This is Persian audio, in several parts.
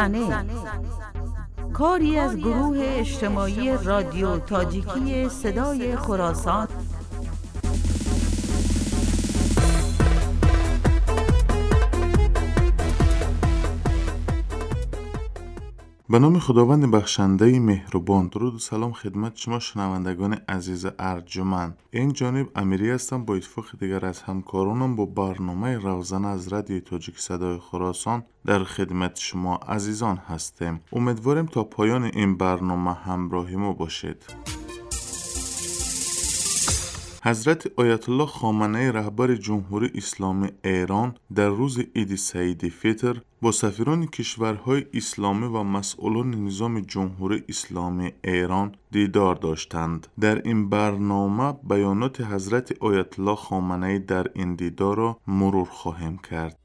زنه، کاری از گروه اجتماعی رادیو تاجیکی صدای خراسان. به نام خداوند بخشنده مهربان. درود و سلام خدمت شما شنوندگان عزیز ارجمند. این جانب امیری هستم. با اتفاق دیگر از همکارانم با برنامه روزانه از رادیو تاجیک صدای خراسان در خدمت شما عزیزان هستیم. امیدواریم تا پایان این برنامه همراه ما باشید. حضرت آیت الله خامنه‌ای رهبر جمهوری اسلامی ایران در روز عید سعید فطر با سفیران کشورهای اسلامی و مسئولان نظام جمهوری اسلامی ایران دیدار داشتند. در این برنامه بیانات حضرت آیت الله خامنه‌ای در این دیدار را مرور خواهیم کرد.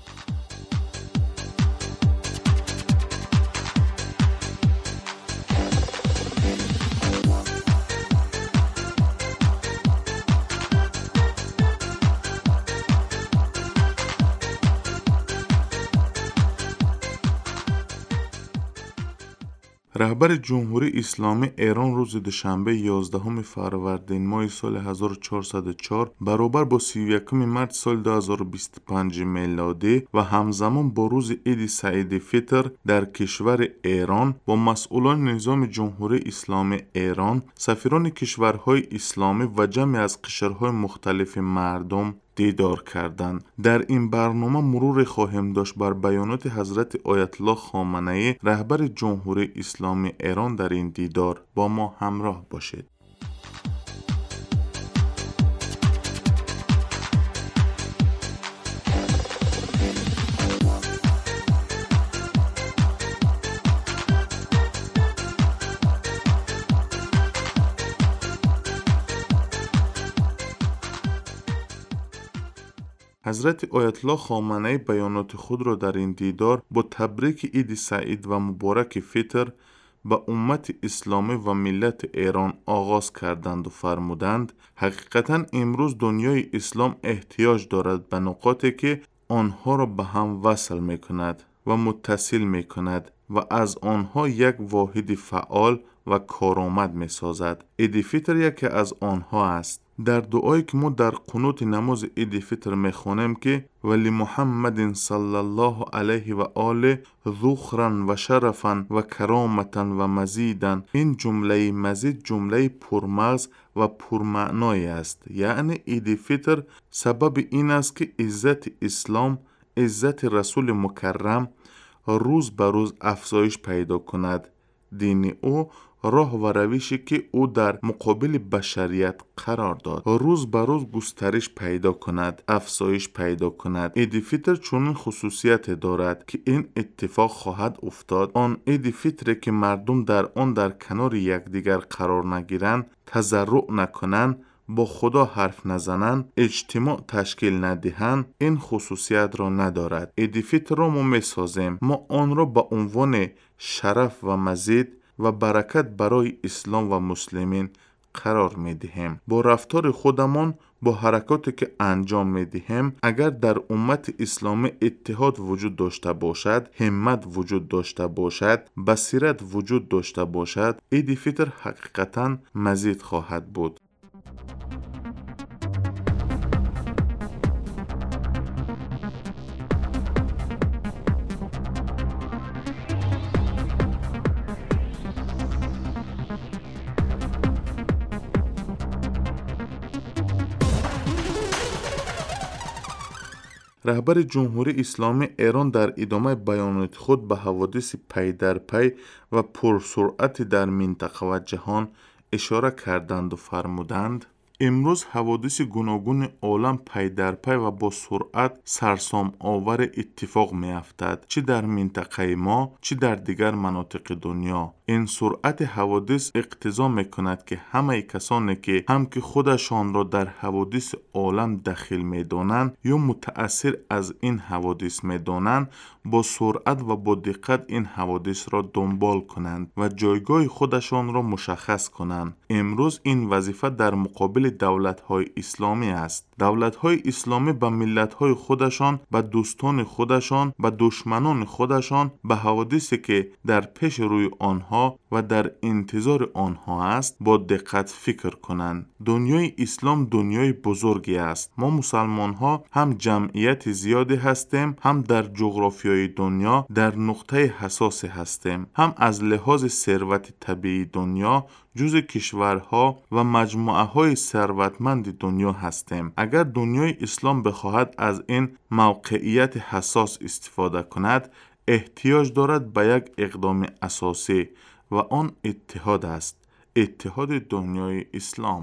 رهبر جمهوری اسلامی ایران روز دوشنبه 11 فروردین ماه سال 1404 برابر با 31 مارس سال 2025 میلادی و همزمان با روز عید سعید فطر در کشور ایران با مسئولان نظام جمهوری اسلامی ایران، سفیران کشورهای اسلامی و جمعی از قشرهای مختلف مردم دیدار کردند. در این برنامه مرور خواهیم داشت بر بیانات حضرت آیت الله خامنه‌ای رهبر جمهوری اسلامی ایران در این دیدار. با ما همراه باشید. حضرت آیت الله خامنه‌ای بیانات خود را در این دیدار با تبریک عید سعید و مبارک فطر به امت اسلامی و ملت ایران آغاز کردند و فرمودند حقیقتا امروز دنیای اسلام احتیاج دارد به نقاطی که آنها را به هم وصل می کند و متصل می کند و از آنها یک واحد فعال و کارآمد می سازد. عید فطر یکی از آنها است. در دعایی که ما در قنوت نماز عید فطر میخوانیم که ولی محمد صلی الله علیه و آله ذخرا و شرفا و کرامتا و مزیدا، این جمله مزید جمله پرمغز و پرمعنای است. یعنی عید فطر سبب این است که عزت اسلام، عزت رسول مکرم روز به روز افزایش پیدا کند. دین او، راه و روشی که او در مقابل بشریت قرار داد روز به روز گسترش پیدا کند، افزایش پیدا کند. عید فطر چنین خصوصیت دارد که این اتفاق خواهد افتاد. آن عید فطر که مردم در آن در کنار یکدیگر قرار نگیرند، تضرع نکنند، با خدا حرف نزنند، اجتماع تشکیل ندهند، این خصوصیت را ندارد. عید فطر را ما میسازیم، ما آن را به عنوان شرف و مزید و برکت برای اسلام و مسلمین قرار می دهیم. با رفتار خودمان، با حرکاتی که انجام می دهیم، اگر در امت اسلامی اتحاد وجود داشته باشد، همت وجود داشته باشد، بصیرت وجود داشته باشد، عید فطر حقیقتا مزید خواهد بود. رهبر جمهوری اسلامی ایران در ادامه بیانات خود به حوادث پی در پی و پرسرعت در منطقه و جهان اشاره کردند و فرمودند امروز حوادث گوناگون عالم پی در پی و با سرعت سرسام آور اتفاق می افتد، چه در منطقه ما چه در دیگر مناطق دنیا. این سرعت حوادث اقتضا می کند که همه کسانی که هم که خودشان را در حوادث عالم دخیل می دانند یا متأثر از این حوادث می دانند، با سرعت و با دقت این حوادث را دنبال کنند و جایگاه خودشان را مشخص کنند. امروز این وظیفه در مقابل مقابل دولت‌های اسلامی است. دولت‌های اسلامی به ملت‌های خودشان، به دوستان خودشان، به دشمنان خودشان، به حوادثی که در پیش روی آنها و در انتظار آنها است با دقت فکر کنند. دنیای اسلام دنیای بزرگی است. ما مسلمان‌ها هم جمعیت زیادی هستیم، هم در جغرافیای دنیا در نقطه حساس هستیم، هم از لحاظ ثروت طبیعی دنیا جزء کشورها و مجموعه‌های ثروتمند دنیا هستیم. اگر دنیای اسلام بخواهد از این موقعیت حساس استفاده کند، احتیاج دارد به یک اقدام اساسی و آن اتحاد است. اتحاد دنیای اسلام.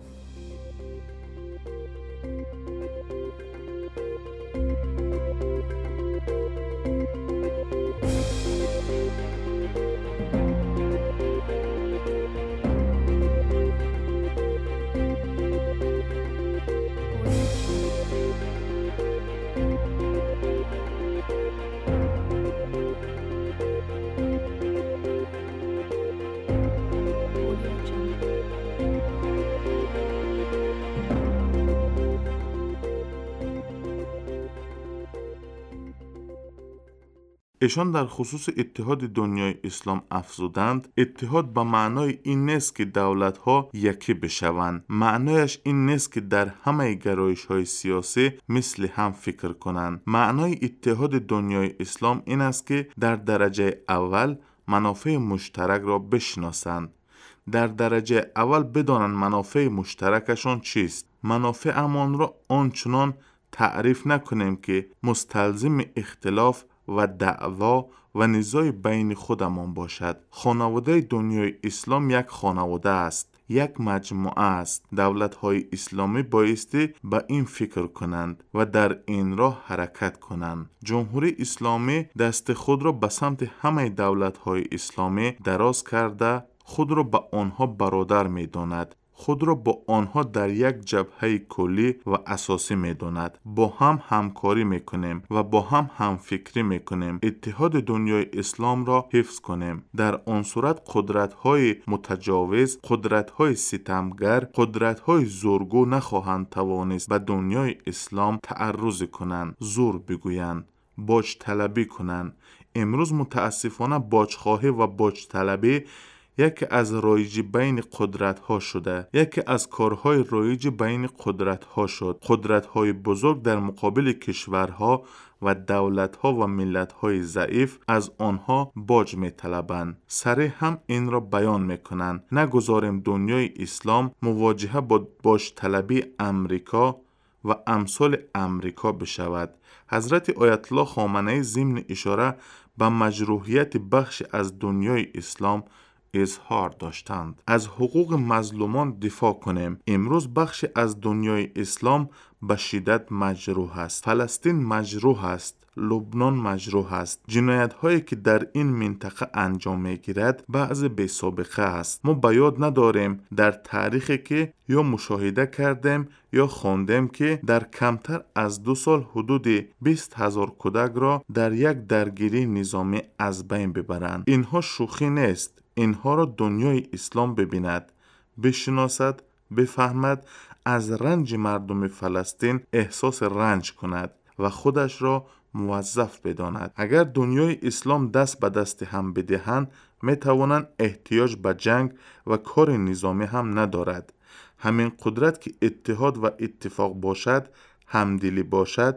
ایشان در خصوص اتحاد دنیای اسلام افزودند: اتحاد به معنای این نیست که دولت‌ها یکی بشوند. معنایش این نیست که در همه گرایش‌های سیاسی مثل هم فکر کنند. معنای اتحاد دنیای اسلام این است که در درجه اول منافع مشترک را بشناسند. در درجه اول بدانند منافع مشترکشان چیست. منافع امان را آنچنان تعریف نکنیم که مستلزم اختلاف و دعوا و نزاع بین خودمان باشد. خانواده دنیای اسلام یک خانواده است، یک مجموعه است. دولت‌های اسلامی بایستی به این فکر کنند و در این راه حرکت کنند. جمهوری اسلامی دست خود را به سمت همه دولت‌های اسلامی دراز کرده خود را به آنها برادر می‌داند. خود را با آنها در یک جبهه کلی و اساسی می‌داند. با هم همکاری می‌کنیم و با هم همفکری می‌کنیم. اتحاد دنیای اسلام را حفظ کنیم. در آن صورت قدرت‌های متجاوز، قدرت‌های ستمگر، قدرت‌های زورگو نخواهند توانست به دنیای اسلام تعرض کنند، زور بگویند، باج طلبی کنند. امروز متاسفانه باجخواهی و باج طلبی یکی از رایج بین قدرت ها شده. یکی از کارهای رایج بین قدرت ها شد. قدرت های بزرگ در مقابل کشورها و دولت ها و ملت های ضعیف از آنها باج می طلبند. صریح هم این را بیان می کنند: نگذاریم دنیای اسلام مواجهه با باج طلبی امریکا و امثال امریکا بشود. حضرت آیت الله خامنه‌ای ضمن اشاره به مجروحیت بخش از دنیای اسلام اظهار داشتند. از حقوق مظلومان دفاع کنیم. امروز بخش از دنیای اسلام به شدت مجروح است. فلسطین مجروح است. لبنان مجروح است. جنایت هایی که در این منطقه انجام می گیرد بعض بی سابقه است. ما به یاد نداریم در تاریخی که یا مشاهده کردیم یا خواندیم که در کمتر از 2 سال حدود 20,000 کودک را در یک درگیری نظامی از بین ببرند. اینها شوخی نیست. اینها را دنیای اسلام ببیند، بشناسد، بفهمد، از رنج مردم فلسطین احساس رنج کند و خودش را موظف بداند. اگر دنیای اسلام دست به دست هم بدهند می توانند احتیاج به جنگ و کار نظامی هم ندارد. همین قدرت که اتحاد و اتفاق باشد، همدلی باشد،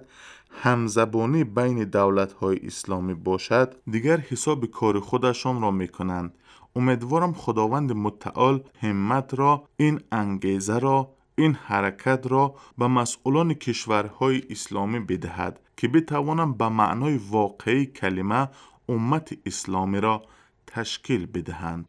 همزبانی بین دولت‌های اسلامی باشد، دیگر حساب کار خودشان را می‌کنند. امیدوارم خداوند متعال همت را، این انگیزه را، این حرکت را به مسئولان کشورهای اسلامی بدهد که بتوانند به معنای واقعی کلمه امت اسلامی را تشکیل بدهند.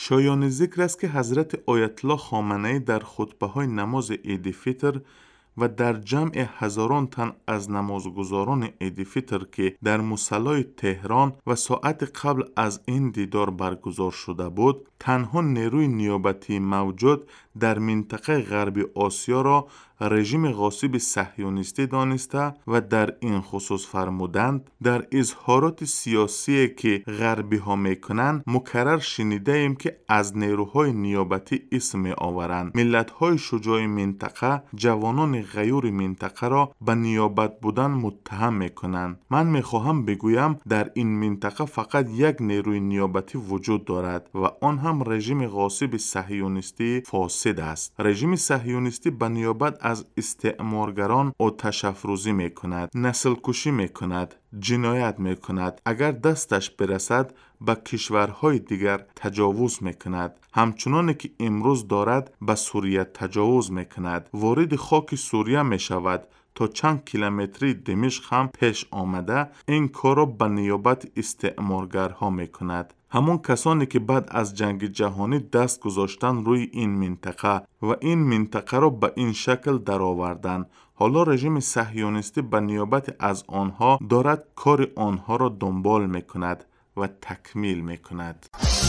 شایان ذکر است که حضرت آیت الله خامنه‌ای در خطبه‌های نماز عید فطر و در جمع هزاران تن از نمازگزاران عید فطر که در مصلی تهران و ساعت قبل از این دیدار برگزار شده بود، تنها نیروی نیابتی موجود در منطقه غربی آسیا را رژیم غاصب صهیونیستی دانسته و در این خصوص فرمودند در اظهارات سیاسی که غربی ها میکنند مکرر شنیده ایم که از نیروهای نیابتی اسم می آورند. ملت های شجاع منطقه جوانان غیور منطقه را به نیابت بودن متهم میکنند. من میخواهم بگویم در این منطقه فقط یک نیروی نیابتی وجود دارد و آن هم رژیم غاصب صهیونیستی فاسد است. رژیم صهیونیستی به نیابت از استعمارگران آتش افروزی میکند، نسل کشی میکند، جنایت میکند. اگر دستش برسد به کشورهای دیگر تجاوز میکند. همچنان که امروز دارد به سوریه تجاوز میکند. وارد خاک سوریه میشود. تا چند کیلومتری دمشق هم پیش آمده این کار را به نیابت استعمارگرها میکند. همون کسانی که بعد از جنگ جهانی دست گذاشتن روی این منطقه و این منطقه را به این شکل درآوردن. حالا رژیم صهیونیستی به نیابت از آنها دارد کار آنها را دنبال میکند و تکمیل میکند.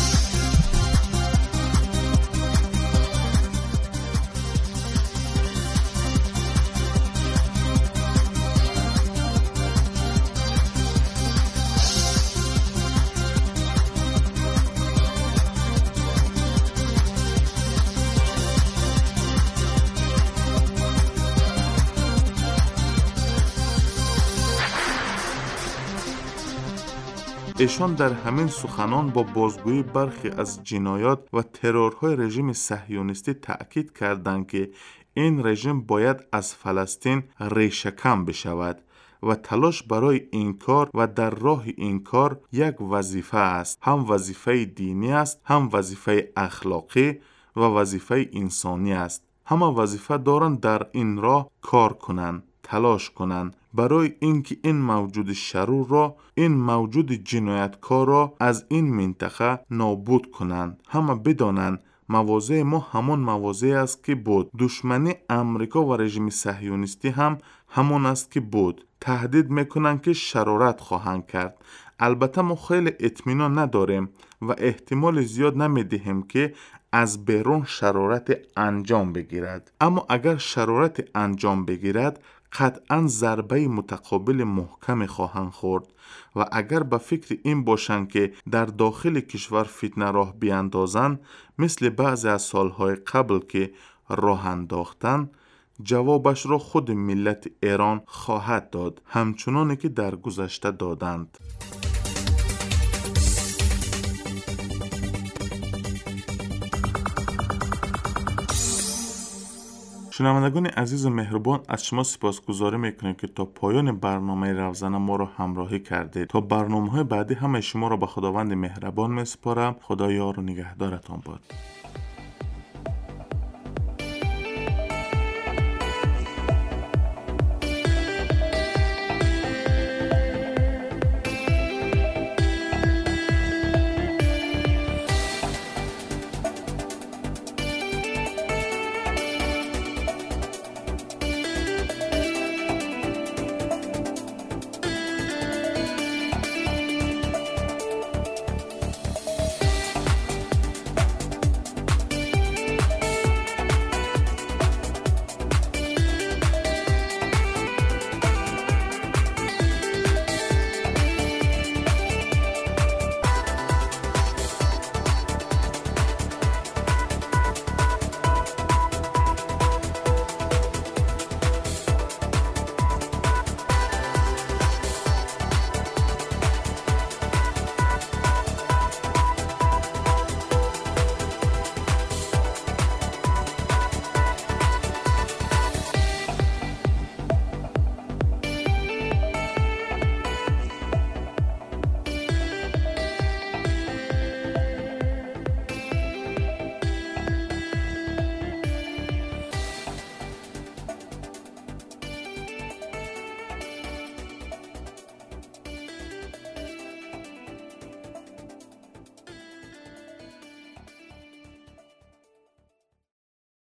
ایشان در همین سخنان با بازگویی برخی از جنایات و ترورهای رژیم صهیونیستی تأکید کردند که این رژیم باید از فلسطین ریشه‌کن بشود و تلاش برای این کار و در راه این کار یک وظیفه است. هم وظیفه دینی است، هم وظیفه اخلاقی و وظیفه انسانی است. همه وظیفه دارند در این راه کار کنند، تلاش کنند برای اینکه این موجود شرور را، این موجود جنایتکار را از این منطقه نابود کنند. همه بدانند مواضع ما همان مواضع است که بود. دشمنی امریکا و رژیم صهیونیستی هم همان است که بود. تهدید میکنند که شرارت خواهند کرد. البته ما خیلی اطمینان نداریم و احتمال زیاد نمیدهیم که از بیرون شرارت انجام بگیرد. اما اگر شرارت انجام بگیرد قطعاً ضربه متقابل محکم خواهند خورد و اگر به فکر این باشند که در داخل کشور فتنه راه بیاندازند مثل بعضی از سالهای قبل که راه انداختند، جوابش را خود ملت ایران خواهد داد، همچنانی که در گذشته دادند. شنوندگان عزیز و مهربان، از شما سپاسگزاری میکنیم که تا پایان برنامه روزانه ما را همراهی کردید. تا برنامه‌های بعدی همه شما را به خداوند مهربان میسپارم. خدا یار و نگهدارتان باد.